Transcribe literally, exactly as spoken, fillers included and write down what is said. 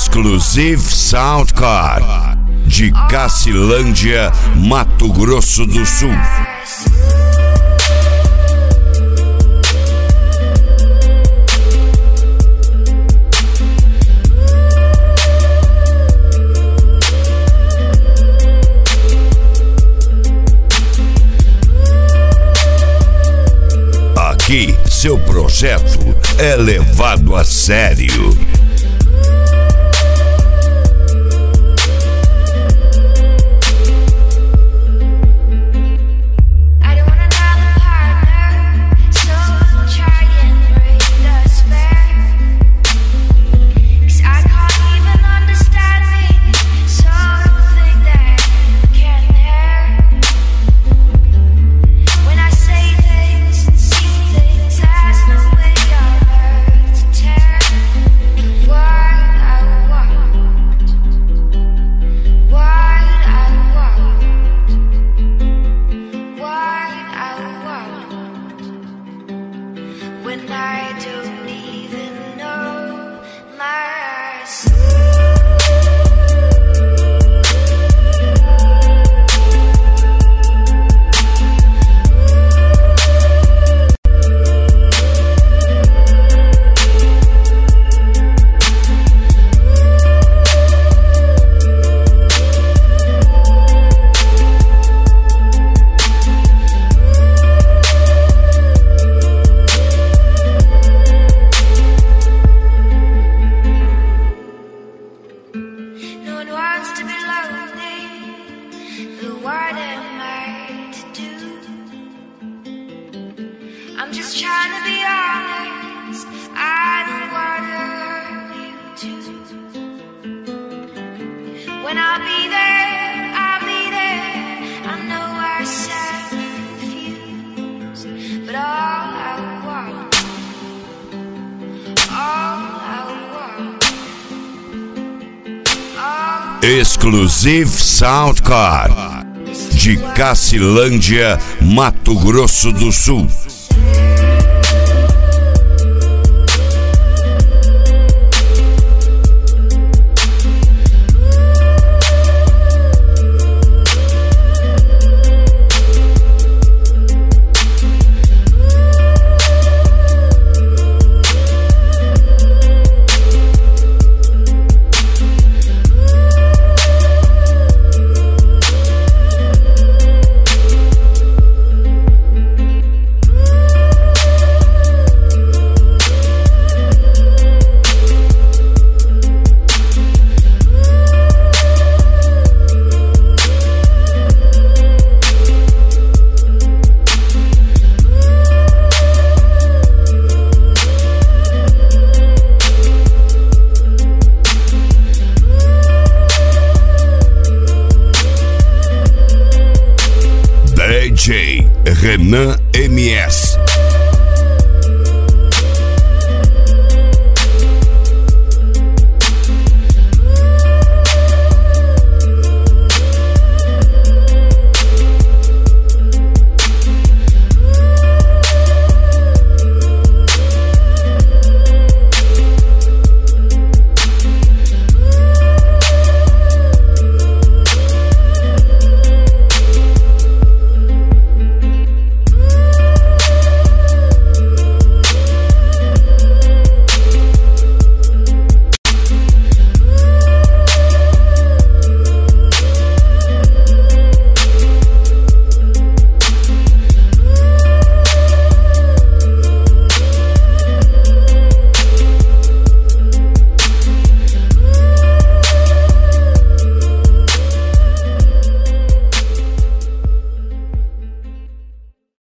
Exclusive Soundcar, de Cacilândia, Mato Grosso do Sul. Aqui, seu projeto é levado a sério. When I don't even know myself. To be lonely, but what am I to do? I'm just trying to be honest, I don't wanna hurt you too. When I'll be there, I'll be there. I know I sound confused, but all I want, all I want, all Exclusive Soundcar, de Cacilândia, Mato Grosso do Sul. D J Renan M S.